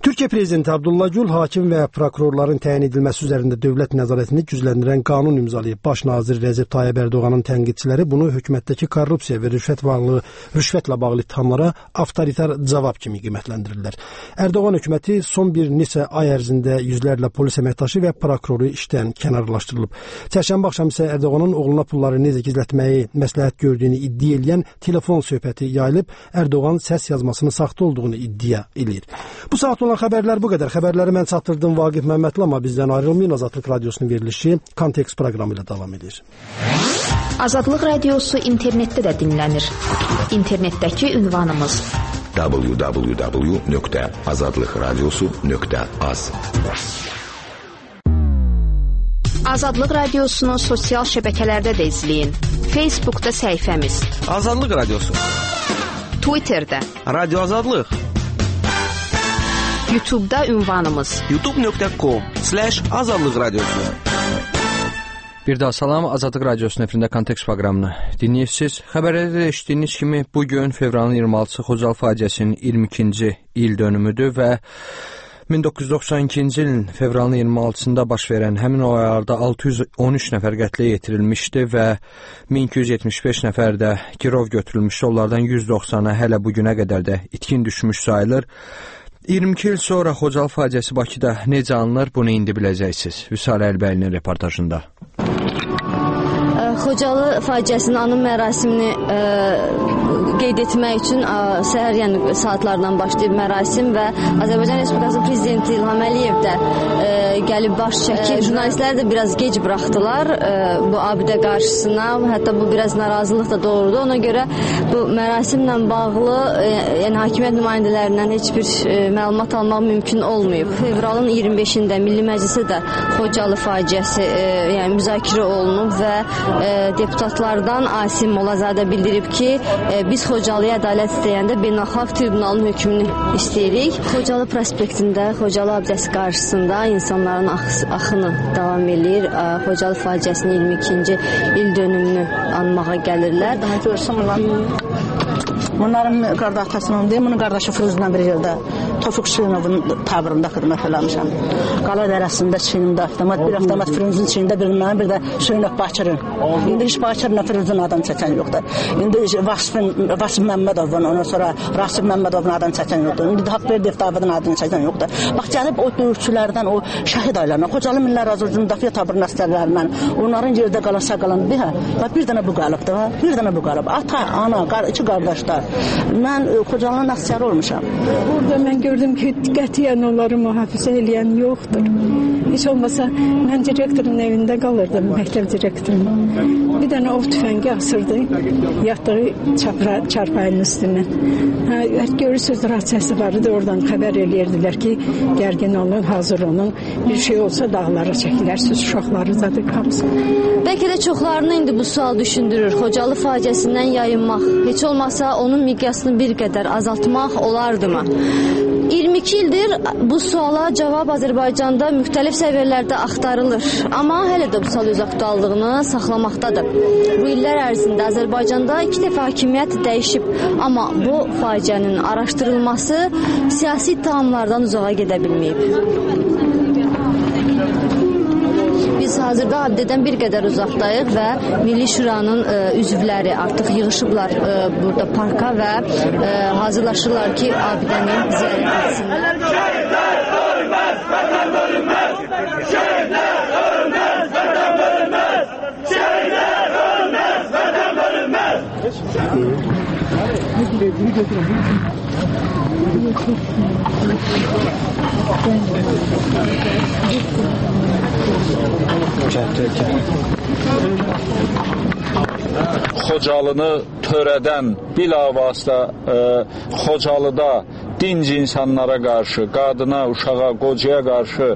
Türkiye Prezidenti Abdullah Gül hakim və prokurorların təyin edilməsi üzərində dövlət nəzarətini gücləndirən qanun imzalayıb. Baş nazir Rəcəb Tayyib Ərdoğanın tənqidçiləri bunu hökumətdəki korrupsiya və rüşvətlə bağlı ittihamlara avtoritar cavab kimi qiymətləndirirlər. Ərdoğan hökuməti son bir neçə ay ərzində yüzlərlə polis əməkdaşı və prokuroru işdən kənarlaşdırılıb. Çərşənbə axşamı isə Ərdoğanın oğluna pulları necə gizlətməyi məsləhət gördüyünü iddia edən telefon söhbəti yayılıb. Ərdoğan səs yazmasının saxta olduğunu iddia edir. Bu saat olan xəbərlər bu qədər. Xəbərləri mən çatdırdım Vaqif Məmmədli, amma bizdən ayrılmayın. Azadlıq Radiosunun verilişi Kontekst proqramı ilə davam edir. Azadlıq Radiosu internetdə də dinlənir. İnternetdəki ünvanımız www.azadlıqradiosu.az. Azadlıq Radiosunu sosial şəbəkələrdə də izləyin. Facebookda səhifəmiz Azadlıq Radiosu, Twitterdə Radio Azadlıq, YouTube'da ünvanımız youtube.com/Azadlıq Radiosu. Bir daha salam, Azadlıq Radiosunun efirində Kontekst proqramını dinləyirsiniz. Xəbərlərdə də eşitdiyiniz kimi bugün fevralın 26-sı Xocalı faciəsinin 22-ci il dönümüdür və 1992-ci ilin fevralın 26-sında baş verən həmin olaylarda 613 nəfər qətlə yetirilmişdi və 1275 nəfər də girov götürülmüşdü. Onlardan 190-a hələ bugünə qədər də itkin düşmüş sayılır. 22 il sonra Xocalı faciəsi Bakıda necə alınır, bunu indi biləcəksiniz. Vüsal Əlbəylinin reportajında. Xocalı faciəsinin anım mərasimini qeyd etmək üçün səhər saatlardan başlayıb mərasim və Azərbaycan Respublikasının Prezidenti İlham Əliyev də gəlib baş çəkir. Jurnalistləri də biraz gec buraxdılar bu abidə qarşısına. Hətta bu biraz narazılıq da doğurdu. Ona görə bu mərasimlə bağlı hakimiyyət nümayəndələrindən heç bir məlumat almaq mümkün olmayıb. Fevralın 25-də Milli Məclisə də Xocalı faciəsi müzakirə olunub və deputatlardan Asim Molazadə bildirib ki, biz Xocalıya ədalət istəyəndə beynəlxalq tribunalın hökmünü istəyirik. Xocalı prospektində, Xocalı abidəsi qarşısında insanların axını davam edir. Xocalı faciəsinin 22-ci il dönümünü anmağa gəlirlər. Daha görsün bunların qardaşının deyim, bunun qardaşı Firuzla bir yerdə Tofiq Şirinovun tabrında xidmət eləmişəm. Qala dərəsində çiynimdə avtomat, bir avtomat Firuzun çiynində bir mənim, bir də Şirinov Bakırın. İndi heç Bakırla Firuzun adam çəkən yoxdur. İndi Vasif Məmmədovun, ondan sonra Rasif Məmmədovun adam çəkən yoxdur. İndi Haqverdiyev Davidin adını çəkən yoxdur. Bax, gəlib o döyüşçülərdən, o şəhid ailələrdən, Xocalı Millər Azərbaycan Müdafiə tabrının əsgərlərindən, onların yerdə qalan sağ qalan bir dənə bu qalıbdır, bir dənə bu qalıb. Ata, ana, iki qardaşlar. Mən Xocalının əsgəri olmuşam. Burada mən gördüm ki, qətiyyən onları mühafizə eləyən yoxdur. Heç olmasa, mən direktorun evində qalırdım, məktəb direktorunun. Bir dənə ov tüfəngi asırdı, yatdığı çarpayının üstündən. Görürsünüz, rahatsəsi var idi, oradan xəbər eləyirdilər ki, gərgin olun, hazır olun, bir şey olsa dağlara çəkilərsiniz, uşaqları zadı hamısı. Bəlkə də çoxlarını indi bu sual düşündürür. Xocalı faciəsindən yayınmaq, heç olmasa onun miqyasını bir qədər azaltmaq olardımı? 22 ildir bu suala cavab Azərbaycanda müxtəlif səviyyələrdə axtarılır. Amma hələ də bu sual öz aktuallığını saxlamaqdadır. Bu illər ərzində Azərbaycanda 2 dəfə hakimiyyət dəyişib. Amma bu faciənin araşdırılması siyasi ittihamlardan uzağa gedə bilməyib. Biz hazırda abidədən bir qədər uzaqdayıq və Milli Şuranın üzvləri artıq yığışıblar burada parka və hazırlaşırlar ki, abidəni ziyarət etsinlər. Şəhidlər ölməz, vətən bölünməz! Şəhidlər ölməz, vətən bölünməz! Şəhidlər ölməz, vətən bölünməz! Xocalını törədən bilavasitə Xocalıda dinc insanlara qarşı, qadına, uşağa, qocaya qarşı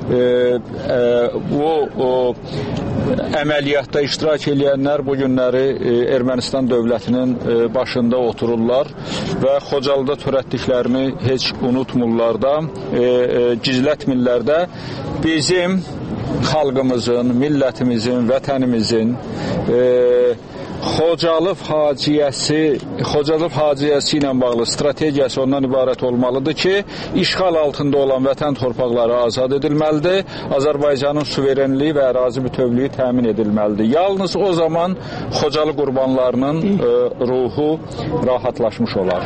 bu əməliyyatda iştirak edənlər bu günləri Ermənistan dövlətinin başında otururlar və Xocalıda törətdiklərini heç unutmurlar da, gizlətmirlər də. Bizim xalqımızın, millətimizin, vətənimizin Xocalov faciəsi ilə bağlı strategiyası ondan ibarət olmalıdır ki, işğal altında olan vətən torpaqları azad edilməlidir, Azərbaycanın suverenliyi və ərazi bütövlüyü təmin edilməlidir. Yalnız o zaman Xocalı qurbanlarının ruhu rahatlaşmış olar.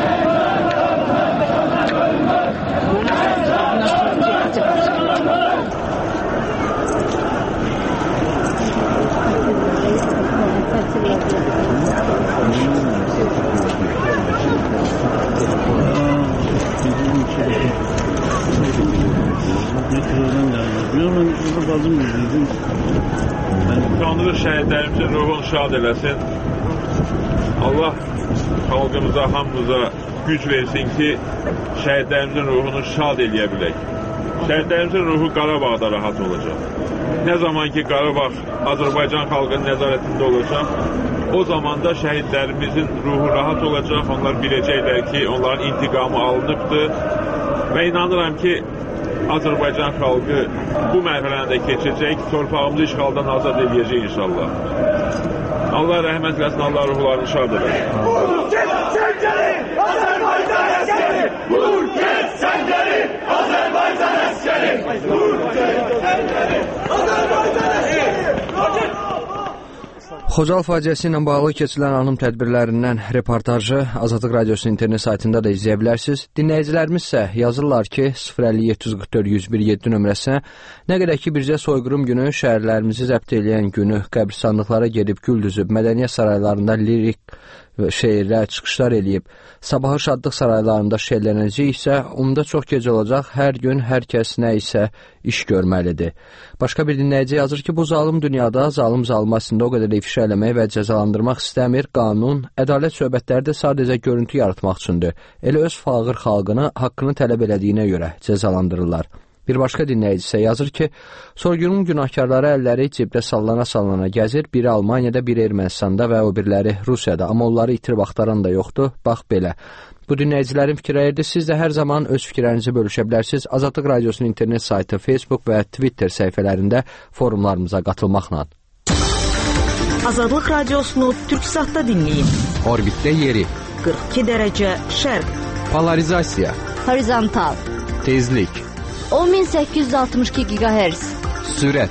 Tanrı şəhidlərimizin ruhunu şad eləsin. Allah xalqımıza, hamımıza güc versin ki, şəhidlərimizin ruhunu şad eləyə bilək. Şəhidlərimizin ruhu Qarabağda rahat olacaq. Nə zaman ki, Qarabağ Azərbaycan xalqının nəzarətində olacaq, o zaman da şəhidlərimizin ruhu rahat olacaq. Onlar biləcəklər ki, onların intiqamı alınıbdır və inanıram ki, Azərbaycan xalqı bu mərhələni də keçəcək, torpağımızı işğaldan azad edəcək inşallah. Allah rəhmət eləsin, Allah ruhlarını şad edəcək. Vur get səngəri, Azərbaycan əskəri! Vur get səngəri, Azərbaycan əskəri! Vur get səngəri, Azərbaycan əskəri! Xocalı faciəsi ilə bağlı keçirilən anım tədbirlərindən reportajı Azadlıq Radiosunun internet saytında da izləyə bilərsiniz. Dinləyicilərimiz isə yazırlar ki, 050-744-101-7 nömrəsinə nə qədər ki, bircə soyqırım günü şəhərlərimizi zəbt edən günü qəbristanlıqlara gedib gül düzüb, mədəniyyət saraylarında lirik şeirlər, çıxışlar eləyib, sabahı şadlıq saraylarında şəhərlənəcək isə, onda çox gec olacaq, hər gün hər kəs nə isə iş görməlidir. Başqa bir dinləyici yazır ki, bu zalım dünyada zalım zalmasında o qədər ifşa eləmək və cəzalandırmaq istəmir. Qanun, ədalət söhbətləri də sadəcə görüntü yaratmaq üçündür. Elə öz fağır xalqını haqqını tələb elədiyinə görə cəzalandırırlar. Bir başqa dinləyici isə yazır ki, soyqırım günahkarları əlləri cibdə sallana-sallana gəzir, biri Almaniyada, biri Ermənistanda və o biriləri Rusiyada, amma onları itirib axtaran da yoxdur, bax belə. Bu dinləyicilərin fikirləridir, siz də hər zaman öz fikirlərinizi bölüşə bilərsiniz. Azadlıq Radiosunun internet saytı, Facebook və Twitter səhifələrində forumlarımıza qatılmaqla. Azadlıq Radiosunu Türksatda dinləyin. Orbitdə yeri 42 dərəcə şərq. Polarizasiya. Horizontal. Tezlik. 10862 GHz. Sürət.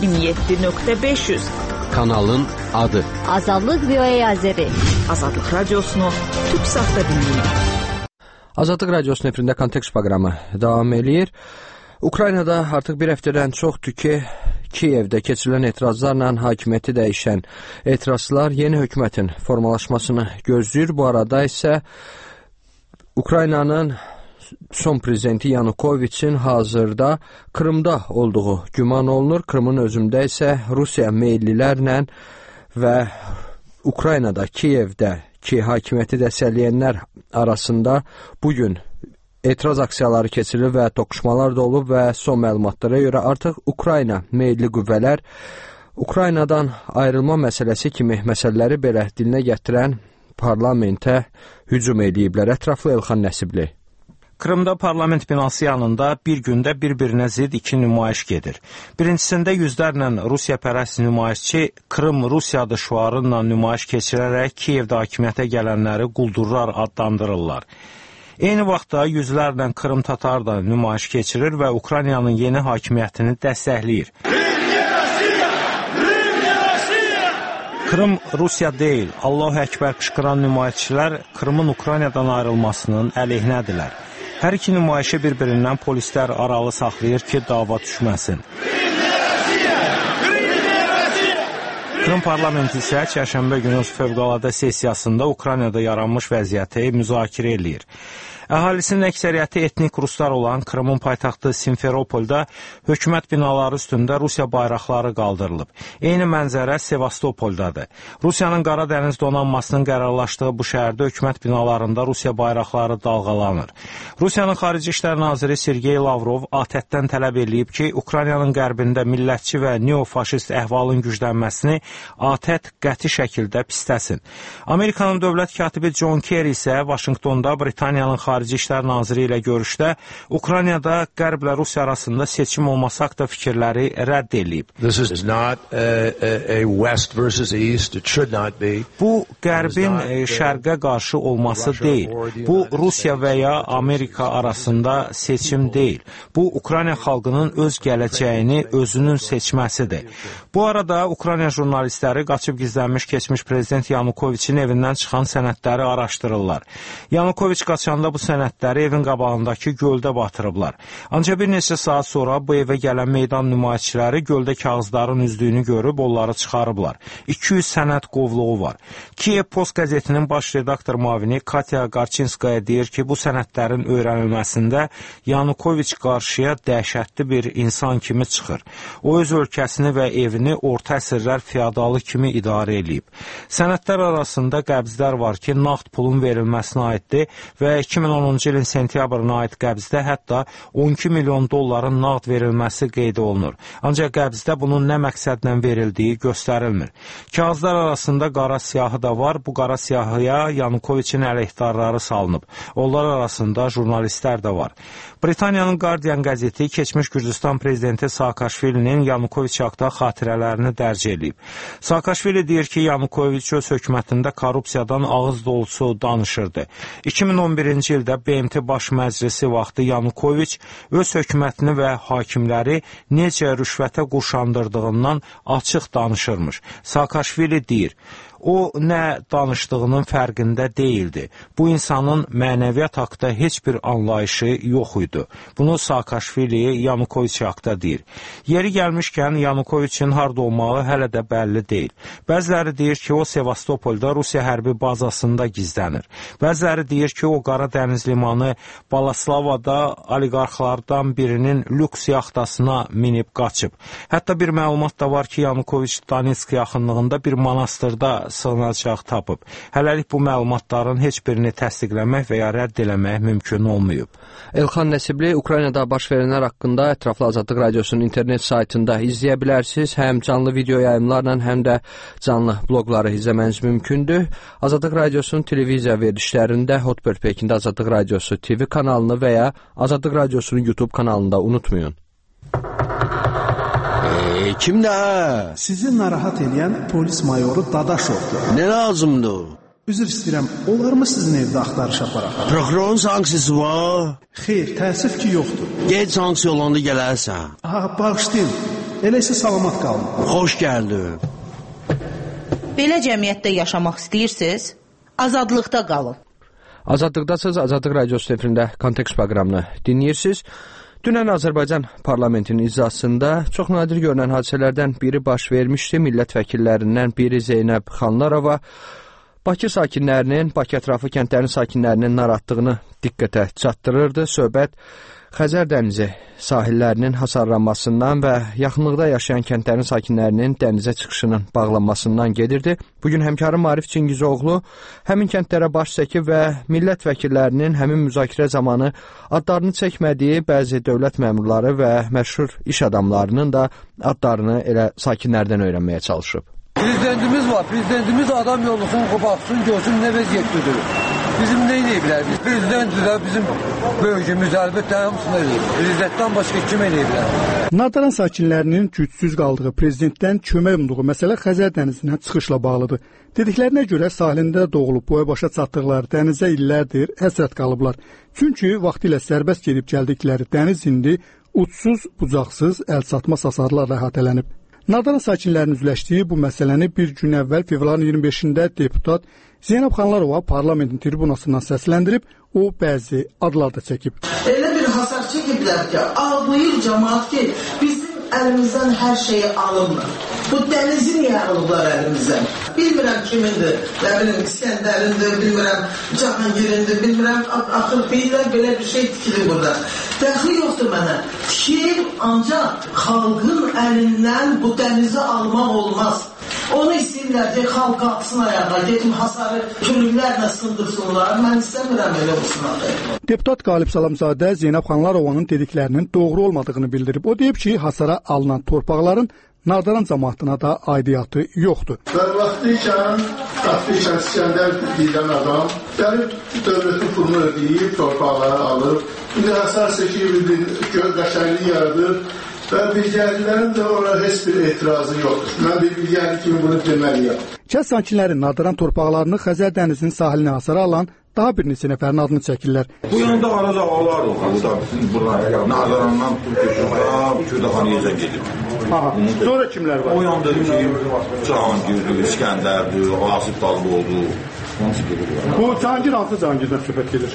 27.500. Kanalın adı. Azadlıq VOA Azeri. Azadlıq Radiosunu Türksatda dinləyin. Azadlıq Radiosunun efirində kontekst proqramı davam eləyir. Ukraynada artıq bir həftədən çoxdur ki, Kiyevdə keçirilən etirazlarla hakimiyyəti dəyişən etirazçılar yeni hökumətin formalaşmasını gözləyir. Bu arada isə Ukraynanın son prezidenti Yanukoviçin hazırda Krımda olduğu güman olunur. Krımın özündə isə Rusiya meyillilərlə və Ukraynada, Kiyevdə ki, hakimiyyəti dəstəkləyənlər arasında bugün etiraz aksiyaları keçirilir və toqquşmalar da olub və son məlumatlara görə artıq Ukrayna meyilli qüvvələr Ukraynadan ayrılma məsələsi kimi məsələləri belə dilinə gətirən parlamentə hücum ediblər. Ətraflı Elxan Nəsibli. Krımda parlament binası yanında bir gündə bir-birinə zid iki nümayiş gedir. Birincisində yüzlərlə Rusiya-pərəst nümayişçi Krım Rusiyadır şüarınla nümayiş keçirərək Kiyevdə hakimiyyətə gələnləri quldurlar adlandırırlar. Eyni vaxtda yüzlərlə Krım tatar da nümayiş keçirir və Ukraynanın yeni hakimiyyətini dəstəkləyir. Krım Rusiya deyil, Allahu Əkbər qışqıran nümayişçilər Krımın Ukraynadan ayrılmasının əleyhinədirlər. Hər iki nümayişi bir-birindən polislər aralı saxlayır ki, dava düşməsin. Krım parlamenti isə çərşənbə günü fövqəladə sessiyasında Ukraynada yaranmış vəziyyəti müzakirə eləyir. Əhalisinin əksəriyyəti etnik ruslar olan Krımın paytaxtı Simferopolda hökumət binaları üstündə Rusiya bayraqları qaldırılıb. Eyni mənzərə Sevastopoldadır. Rusiyanın Qara Dəniz donanmasının qərarlaşdığı bu şəhərdə hökumət binalarında Rusiya bayraqları dalğalanır. Rusiyanın Xarici İşlər Naziri Sergey Lavrov ATƏT-dən tələb edib ki, Ukraynanın qərbində millətçi və neofaşist əhvalın güclənməsini ATƏT qəti şəkildə pisləsin. Amerikanın dövlət katibi John Kerry isə Vaşinqtonda Britaniyanın Xarici Xarici İşlər Naziri ilə görüşdə Ukraynada Qərblə Rusiya arasında seçim olması haqda fikirləri rədd edib. Bu Qərbin şərqə qarşı olması deyil. Bu Rusiya və ya Amerika arasında seçim deyil. Bu Ukrayna xalqının öz gələcəyini özünün seçməsidir. Bu arada Ukrayna jurnalistləri qaçıb gizlənmiş keçmiş prezident Yanukoviçin evindən çıxan sənədləri araşdırırlar. Yanukoviç qaçanda bu sənədləri evin qabağındakı göldə batırıblar. Ancaq bir neçə saat sonra bu evə gələn meydan nümayişçiləri göldə kağızların üzdüyünü görüb onları çıxarıblar. 200 sənəd qovluğu var. Kiev Post qəzetinin baş redaktor müavini Katya Qarçinskaya deyir ki, bu sənədlərin öyrənilməsində Yanukoviç qarşıya dəhşətli bir insan kimi çıxır. O öz ölkəsini və evini orta əsrlər feodalı kimi idarə edib. Sənədlər arasında qəbzlər var ki, nağd pulun verilməsinə aiddir və 2010-cu ilin sentyabrına aid qəbzdə hətta 12 milyon dolların nağd verilməsi qeyd olunur. Ancaq qəbzdə bunun nə məqsədlə verildiyi göstərilmir. Kağızlar arasında qara siyahı da var. Bu qara siyahıya Yanukoviçin əleyhdarları salınıb. Onlar arasında jurnalistlər də var. Britaniyanın Guardian qəzeti keçmiş Gürcüstan prezidenti Saakashvilinin Yanukoviç haqda xatirələrini dərc edib. Saakashvili deyir ki, Yanukoviç öz hökumətində korrupsiyadan ağız dolusu danışırdı. 2011-ci ildə BMT Baş Məclisi vaxtı Yanukoviç öz hökumətini və hakimləri necə rüşvətə qurşandırdığından açıq danışırmış. Saakashvili deyir, o nə danışdığının fərqində deyildi. Bu insanın mənəviyyat haqda heç bir anlayışı yox idi. Bunu Saakashvili Yanukoviç haqda deyir. Yeri gəlmişkən Yanukoviçin harda olmağı hələ də bəlli deyil. Bəziləri deyir ki, o Sevastopolda Rusiya hərbi bazasında gizlənir. Bəziləri deyir ki, o Qara Dəniz limanı Balaslavada oliqarxlardan birinin lüks yaxtasına minib qaçıb. Hətta bir məlumat da var ki, Yanukoviç Donetsk yaxınlığında bir monastırda sığınacaq tapıb. Hələlik bu məlumatların heç birini təsdiqləmək və ya rədd eləmək mümkün olmayıb. Elxan Nəsibli Ukraynada baş verənlər haqqında Ətraflı Azadlıq Radiosunun internet saytında izləyə bilərsiniz. Həm canlı video yayımlarla, həm də canlı bloqları izləməniz mümkündür. Azadlıq Radiosunun televiziya verilişlərində Hotbird Pekində Azadlıq Radiosu TV kanalını və ya Azadlıq Radiosunun YouTube kanalında unutmayın. Kimdə? Sizi narahat edən polis mayoru Dadaşovdur. Nə lazımdır? Üzr istəyirəm, olar mı sizin evdə axtarış aparaq? Prokurorun sanksiyası var? Xeyr, təəssüf ki, yoxdur. Gec sanksiya olanda gələrsən. Bağışlayın, elə isə salamat qalın. Xoş gəldin. Belə cəmiyyətdə yaşamaq istəyirsiniz? Azadlıqda qalın. Azadlıqdasınız, Azadlıq Radiosu efirində Kontekst proqramını dinləyirsiniz. Dünən Azərbaycan parlamentinin iclasında çox nadir görünən hadisələrdən biri baş vermişdi. Millət vəkillərindən biri Zeynəb Xanlarova Bakı sakinlərinin, Bakı ətrafı kəndlərin sakinlərinin narahatlığını diqqətə çatdırırdı. Söhbət Xəzər dənizi sahillərinin hasarlanmasından və yaxınlıqda yaşayan kəndlərin sakinlərinin dənizə çıxışının bağlanmasından gedirdi. Bugün həmkarım Arif Çingizoğlu həmin kəndlərə baş çəkib və millət vəkillərinin həmin müzakirə zamanı adlarını çəkmədiyi bəzi dövlət məmurları və məşhur iş adamlarının da adlarını elə sakinlərdən öyrənməyə çalışıb. Prezidentimiz var. Prezidentimiz adam yollusun, baxsın, görsün nə vəziyyətlidir. Bizim nə edə bilər? Prezidentdir də bizim bölgümüz əlbəttə hamısını edir. Prezidentdən başqa kim edə bilər? Nadaran sakinlərinin gücsüz qaldığı, prezidentdən kömək umduğu məsələ Xəzər dənizinə çıxışla bağlıdır. Dediklərinə görə sahilində doğulub boya başa çatdıqları dənizə illərdir həsrət qalıblar. Çünki vaxtilə sərbəst gedib gəldikləri dəniz indi uçsuz, bucaqsız, əl çatmaz hasarlarla əhatələnib. Nadaran sakinlərinin üzləşdiyi bu məsələni bir gün əvvəl fevralın 25-də deputat Zeynəb Xanlarova parlamentin tribunasından səsləndirib, o bəzi adlar da çəkib. Elə bir hasar çəkiblər ki, ağlayır cəmaat ki, bizim əlimizdən hər şeyi alınmır. Bu dənizi niyə alıblar əlimizdən? Bilmirəm kimindir, nə bilim İskəndərindir, bilmirəm Cahangirindir, bilmirəm axır deyirlər, belə bir şey tikilir burada. Dəxli yoxdur mənə. Tikir ancaq xalqın əlindən bu dənizi almaq olmaz. Onu istəyirlər ki, xalq qalxsın ayağa, gedim hasarı külüklərlə sındırsınlar. Mən istəmirəm elə olsun. Deputat Qalib Salamzadə Zeynəb Xanlarovanın dediklərinin doğru olmadığını bildirib. O deyib ki, hasara alınan torpaqların Nardaran cəmaatına da aidiyyatı yoxdur. Və vaxtıyken İskəndər deyilən adam gəlib dövlətin pulunu ödəyib, torpaqları alıb, indi həsar çəkib, qəşənlik yaradır və bilgəlilərin də ona heç bir etirazı yoxdur. Mən bir bilgəli kimi bunu deməliyəm. Kənd sakinləri Nardaran torpaqlarını Xəzər dənizinin sahilinə hasara alan daha bir neçə nəfərin adını çəkirlər. Bu yanda arada ağlar olur. Burada Nardarandan Kürdəxaniyəcə gedib. Sonra kimlər var? O yanda ki, Cahangirdir, İskəndərdir, Asif Dalboğlu. Bu Cahangir hansı Cahangirdən söhbət gedir?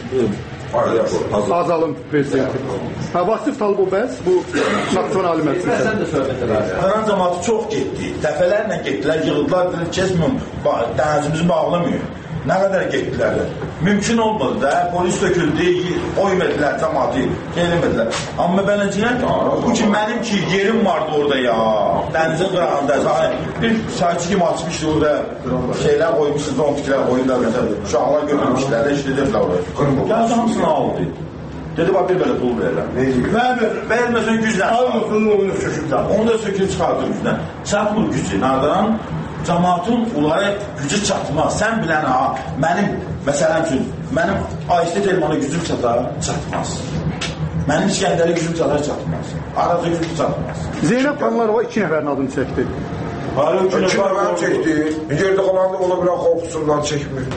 Azalın prezidenti. Vasif Talibov bəs bu Naxçıvan Ali Məclisi. Nardaran cəmaatı çox getdi. Dəfələrlə getdilər, yığıldılar, kəsməyim, dənizimizi bağlamıyor. Nə qədər getdilər? Mümkün olmadı da, polis döküldü, oymədilər cəmaatı, gelmədilər. Amma beləcəklər, bu ki, mənim ki, yerim vardı orada ya, dənizin qırağında, bir sayçı kimi açmışdı orada, şeylər qoymuşdu, zontiklər qoydular, məsələn, uşaqlar götürmüşlər, işlədirlər oraya. Gəldi hamısını aldı. Dedi, bax, bir belə pul verirlər. Verməsən güclə. Almasının onu söküblər. Onu da söküb çıxardır güclə. Çatmır gücü, Nardaran. Cəmaatın onlara gücü çatmaz. Sən bilən ha, mənim, məsələn üçün, mənim Ayşə Telman'a gücüm çatar, çatmaz. Mənim İskəndərə gücüm çatar, çatmaz. Arada gücüm çatmaz. Zeynəb xanımlar 2 nəfərin adını çəkdi. Hala 2 nəfərin çəkdi. Yerdə qalanda ona bir qorxusundan çəkmir.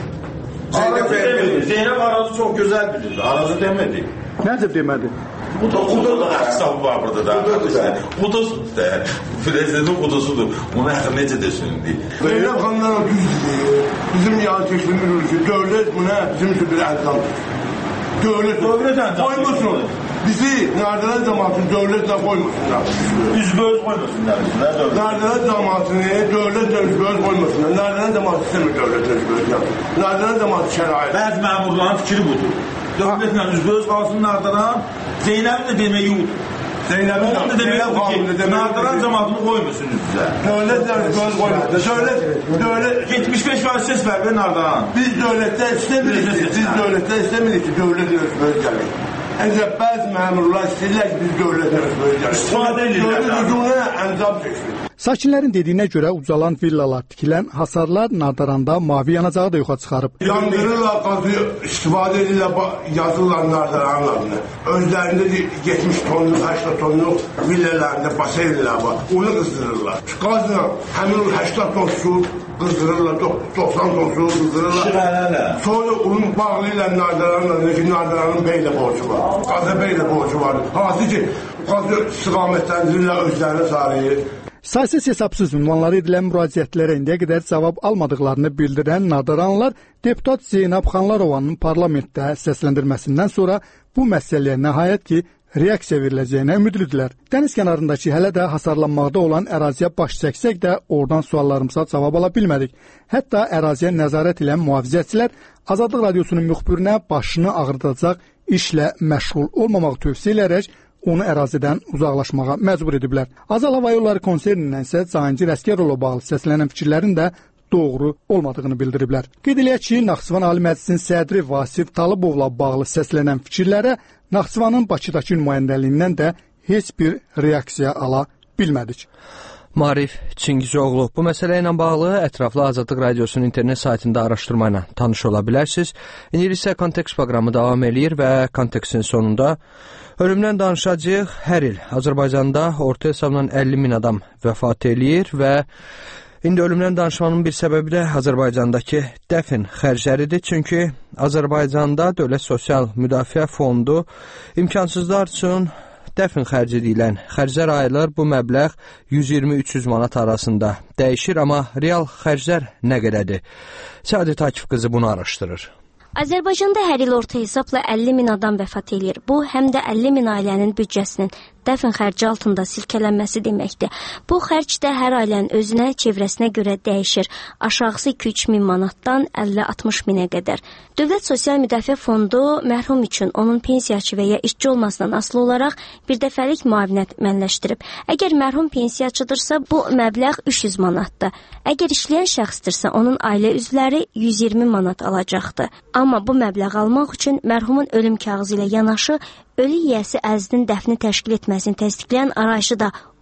Zeynəb Arazı çox gözəl bilirdi. Arazı demədi. Necə demədi? Bu da hesabı var burada da. Kudusudur da. Prezidentin kudusudur. Onu necə desin? Zeynəb xanımlar düzdür. Bizim yan keçdiyimiz ülke. Dövlət buna bizim üçün bir əhdam. Dövlət qoymasın. Bizi Nardaran cəmaatını dövlətlə qoymasınlar. Üzböz qoymasınlar. Nardaran cəmaatını dövlətlə üzböz qoymasınlar. Nardaran cəmaatı istəmir dövlətlə üzböz. Nardaran cəmaatı şərait. Bəzi məmurların fikri budur. Dövlətlə üzböz qalsın Nardaran. Zeynəb də demək yoxdur. Zeynəbin də demək yoxdur ki, Nardaran cəmaatını qoymasın üzbözə. Dövlətlə üzböz qoymasın. Dövlət 75% ses vermir Nardaran. Biz dövlətdə istəmirik ki, dövlətlə üzböz gəlir. Ancaq bəzi məmurlar istəyirlər ki, biz dövlətlə üzböz gəlir. İstifadə edirlər. Dövlət hücumuna əncam çəksin. Sakinlərin dediyinə görə ucalan villalar tikilən hasarlar Nardaranda mavi yanacağı da yoxa çıxarıb. Yandırırlar, qazı istifadə edirlər, yazırlar Nardaranın adını. Özlərində 70 tonluq, 80 tonluq villalarında basenlər var. Onu qızdırırlar. Qazla həmin 80 ton su qızdırırlar, 90 ton su qızdırırlar. Sonra onu bağlayırlar Nardaranın adını ki, Nardaranın beylə borcu var. Qaza beylə borcu var. Hansı ki, qazı istiqamətləndirirlər özlərinə sarıyır. Saysız hesabsız ünvanları edilən müraciətlərə indiyə qədər cavab almadıqlarını bildirən Nardaranlılar deputat Zeynəb Xanlarovanın parlamentdə səsləndirməsindən sonra bu məsələyə nəhayət ki, reaksiya veriləcəyinə ümidlidirlər. Dəniz kənarındakı hələ də hasarlanmaqda olan əraziyə baş çəksək də oradan suallarımıza cavab ala bilmədik. Hətta əraziyə nəzarət edən mühafizəçilər Azadlıq Radiosunun müxbirinə başını ağrıdacaq işlə məşğul olmamaq tövsiyə edərək onu ərazidən uzaqlaşmağa məcbur ediblər. Azal Hava Yolları konsernindən isə Cahangir Əsgərova bağlı səslənən fikirlərin də doğru olmadığını bildiriblər. Qeyd eləyək ki, Naxçıvan Ali Məclisinin sədri Vasif Talibovla bağlı səslənən fikirlərə Naxçıvanın Bakıdakı nümayəndəliyindən də heç bir reaksiya ala bilmədik. Marif Çingizoğlu, bu məsələ ilə bağlı ətraflı Azadlıq Radiosunun internet saytında araşdırma ilə tanış ola bilərsiniz. İndi isə Kontekst proqramı davam eləyir və Kontekstin sonunda ölümdən danışacağıq. Hər il Azərbaycanda orta hesabla 50 min adam vəfat eləyir və indi ölümdən danışmanın bir səbəbi də Azərbaycandakı dəfn xərcləridir. Çünki Azərbaycanda Dövlət Sosial Müdafiə Fondu imkansızlar üçün dəfn xərci deyilən xərclər ayırılır. Bu məbləğ 120-300 manat arasında dəyişir, amma real xərclər nə qədərdir? Səadət Akif qızı bunu araşdırır. Azərbaycanda hər il orta hesabla 50 min adam vəfat edir. Bu, həm də 50 min ailənin büdcəsinin dəfn xərci altında silkələnməsi deməkdir. Bu xərc də hər ailənin özünə, çevrəsinə görə dəyişir. Aşağısı 2-3 min manatdan 50-60 minə qədər. Dövlət Sosial Müdafiə Fondu mərhum üçün onun pensiyaçı və ya işçi olmasından asılı olaraq bir dəfəlik müavinət mənləşdirib. Əgər mərhum pensiyaçıdırsa, bu məbləğ 300 manatdır. Əgər işləyən şəxsdirsə, onun ailə üzvləri 120 manat alacaqdır. Amma bu məbləğ almaq üçün mərhumun ölüm kağızı ilə yanaşı ölü yiyəsi əzinin dəfni təşkil etməsini təsdiqləyən arayışı da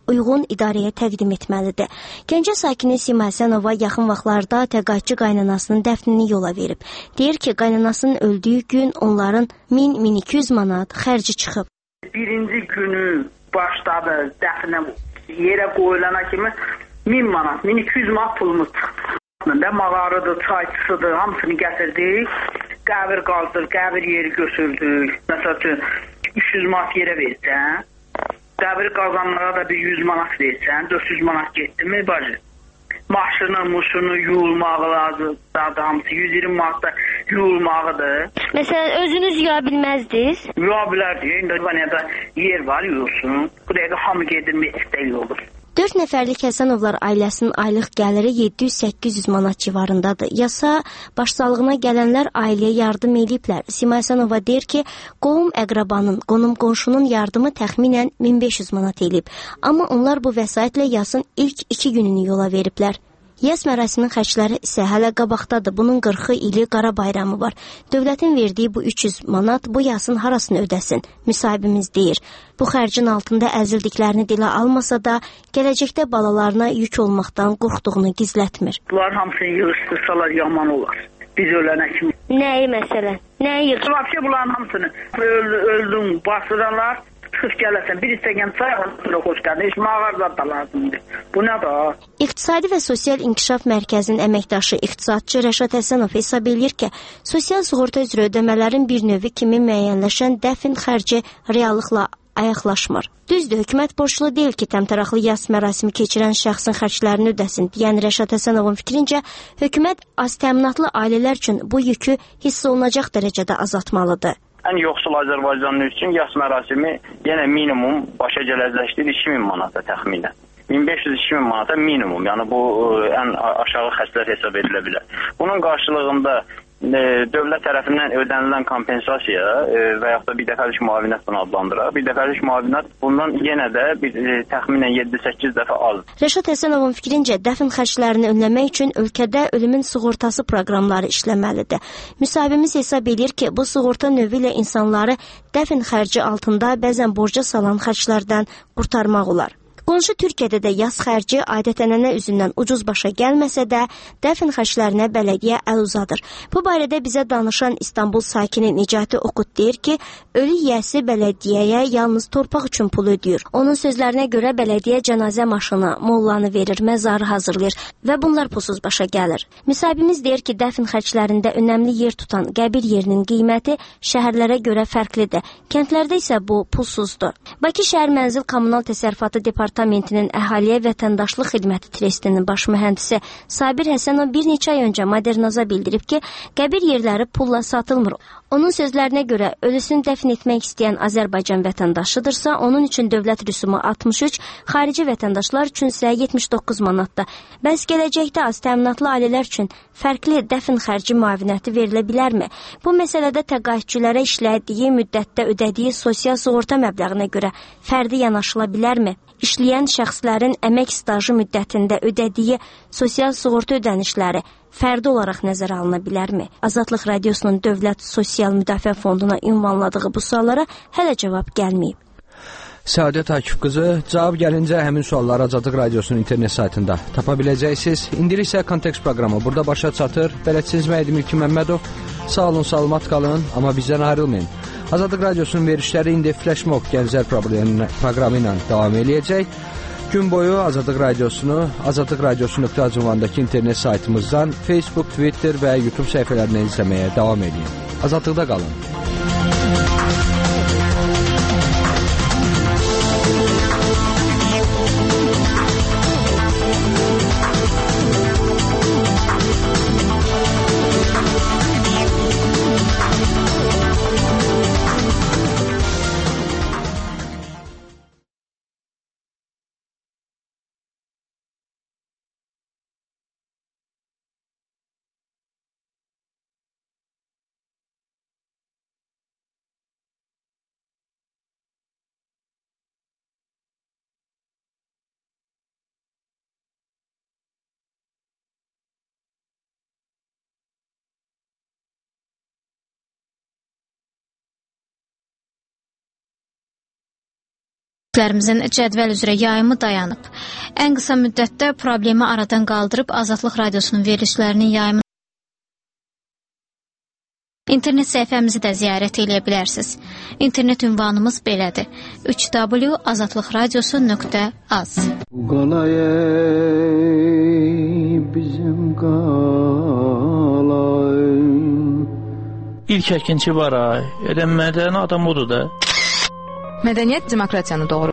uyğun idarəyə təqdim etməlidir. Gəncə sakini Sima Həsənova yaxın vaxtlarda təqaüdçü qaynanasının dəfnini yola verib. Deyir ki, qaynanasının öldüyü gün onların 1000-1200 manat xərci çıxıb. Birinci günü başladı dəfnə yerə qoyulana kimi 1000 manat, 1200 manat pulumuz çıxdı. Və mağarıdır, çayçısıdır, hamısını gətirdik. Qəbir qazdır, qəbir yeri götürdük. Məsəl üçün 300 manat yerə versən, qəbir qazanlara da bir 100 manat versən, 400 manat getdi mi bacı? Maşını yuyulmağı lazım. Daha hamısı 120 manat da yuyulmağıdır. Məsələn, özünüz yuya bilməzdiniz? Yuya bilərdik. İndi vaniyada yer var, yuyulsun. Buraya da hamı gedir, meçiddə yuyulur. 4 nəfərlik Həsənovlar ailəsinin aylıq gəliri 700-800 manat civarındadır. Yasa başsağlığına gələnlər ailəyə yardım ediblər. Sima Həsənova deyir ki, qohum əqrabanın, qonum-qonşunun yardımı təxminən 1500 manat elib. Amma onlar bu vəsaitlə yasın ilk 2 gününü yola veriblər. Yas mərasiminin xərcləri isə hələ qabaqdadır. Bunun 40 ili Qara bayramı var. Dövlətin verdiyi bu 300 manat bu yasın harasını ödəsin? Müsahibimiz deyir. Bu xərcin altında əzildiklərini dilə almasa da, gələcəkdə balalarına yük olmaqdan qorxduğunu gizlətmir. Bunların hamısını yığışdırsalar yaman olar. Biz ölənə kimi. Nəyi məsələn? Nəyi yığışdırsalar? Vəbşə bunların hamısını öldüm, basıranlar. Çıxıb gələsən, bir istəyən çay alır, xoş gəldin. Heç mağarada da lazımdır. Bu nə da? İqtisadi və Sosial İnkişaf Mərkəzinin əməkdaşı iqtisadçı Rəşad Həsənov hesab edir ki, sosial sığorta üzrə ödəmələrin bir növü kimi müəyyənləşən dəfn xərci reallıqla ayaqlaşmır. Düzdür, hökumət borclu deyil ki, təmtəraqlı yas mərasimi keçirən şəxsin xərclərini ödəsin. Yəni Rəşad Həsənovun fikrincə, hökumət az təminatlı ailələr üçün bu yükü hiss olunacaq dərəcədə azaltmalıdır. Ən yoxsul Azərbaycanlı üçün yas mərasimi yenə minimum başa gələcəkdir 2000 manata təxminən. 1500-2000 manata minimum, yəni bu ən aşağı xərclər hesab edilə bilər. Bunun qarşılığında dövlət tərəfindən ödənilən kompensasiya və yaxud da bir dəfəlik müavinət bunu adlandırır. Bir dəfəlik müavinət bundan yenə də təxminən 7-8 dəfə az. Rəşad Həsənovun fikrincə dəfn xərclərini önləmək üçün ölkədə ölümün sığortası proqramları işləməlidir. Müsahibimiz hesab edir ki, bu sığorta növü ilə insanları dəfn xərci altında bəzən borca salan xərclərdən qurtarmaq olar. Qonşu Türkiyədə də yas xərci adət-ənənə üzündən ucuz başa gəlməsə də, dəfn xərclərinə bələdiyyə əl uzadır. Bu barədə bizə danışan İstanbul sakini Nicati Oqut deyir ki, ölü yiyəsi bələdiyyəyə yalnız torpaq üçün pul ödəyir. Onun sözlərinə görə bələdiyyə cənazə maşını, mollanı verir, məzarı hazırlayır və bunlar pulsuz başa gəlir. Müsahibimiz deyir ki, dəfn xərclərində önəmli yer tutan qəbir yerinin qiyməti şəhərlərə görə fərqlidir. Kəndlərdə isə bu pulsuzdur. Bakı şəhər Mənzil Kommunal Təsərrüfatı Departamentinin Əhaliyə Vətəndaşlıq Xidməti Trestinin baş mühəndisi Sabir Həsənov bir neçə ay öncə Modernaza bildirib ki, qəbir yerləri pulla satılmır. Onun sözlərinə görə ölüsünü dəfn etmək istəyən Azərbaycan vətəndaşıdırsa, onun üçün dövlət rüsumu 63, xarici vətəndaşlar üçün isə 79 manatdır. Bəs gələcəkdə az təminatlı ailələr üçün fərqli dəfn xərci müavinəti verilə bilərmi? Bu məsələdə təqaüdçülərə işlədiyi müddətdə ödədiyi sosial sığorta məbləğinə görə fərdi yanaşıla bilərmi? İşləyən şəxslərin əmək stajı müddətində ödədiyi sosial sığorta ödənişləri fərdi olaraq nəzərə alına bilərmi? Azadlıq Radiosunun Dövlət Sosial Müdafiə Fonduna ünvanladığı bu suallara hələ cavab gəlməyib. Səadət Akif qızı, cavab gəlincə həmin sualları Azadlıq Radiosunun internet saytında tapa biləcəksiniz. İndi isə Kontekst proqramı burada başa çatır. Bələdçiniz Məhdi Mülki Məmmədov. Sağ olun, salamat qalın, amma bizdən ayrılmayın. Azadlıq Radiosunun verişləri indi Flashmob Gənclər proqramı ilə davam eləyəcək. Gün boyu Azadlıq Radiosunu, Azadlıq Radiosu.az ünvanındakı internet saytımızdan Facebook, Twitter və YouTube səhifələrindən izləməyə davam edin. Azadlıqda qalın. Lərimizin cədvəl üzrə yayımı dayanıb. Ən qısa müddətdə problemi aradan qaldırıb Azadlıq Radiosunun verilişlərinin yayımını İnternet səhifəmizi də ziyarət edə bilərsiniz. İnternet ünvanımız belədir: www.azadlıqradiosu.az. Bizim qalay. İlk əkinçi var ay. Edəmmədən adam odur da. Mədəniyyət demokratiyanı doğurur.